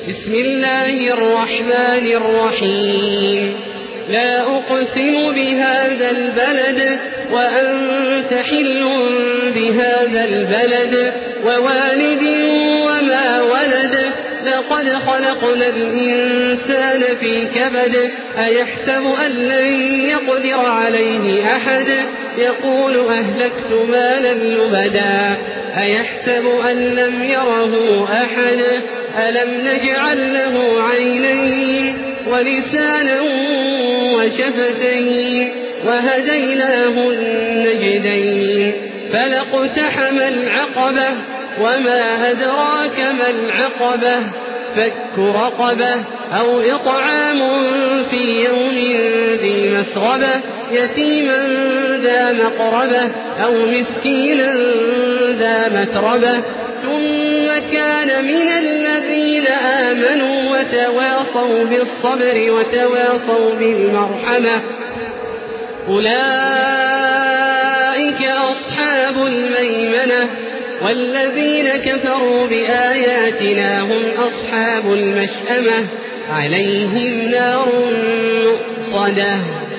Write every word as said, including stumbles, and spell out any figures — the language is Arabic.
بسم الله الرحمن الرحيم لا أقسم بهذا البلد وأنت حل بهذا البلد ووالد وما ولد لقد خلقنا الإنسان في كبد أيحسب أن لن يقدر عليه أحد يقول أهلكت مالا لبدا أيحسب أن لم يره أحد ألم نجعل له عينين ولسانا وشفتين وهديناه النجدين فلاقتحم العقبة وما أدراك ما العقبة فك رقبة أو إطعام في يوم ذي مسغبة يتيما ذا مقربة أو مسكينا ذا متربة ثم كان من الذين آمنوا وتواصوا بالصبر وتواصوا بالمرحمة أولئك أصحاب الميمنة والذين كفروا بآياتنا هم أصحاب المشأمة عليهم نار مؤصدة.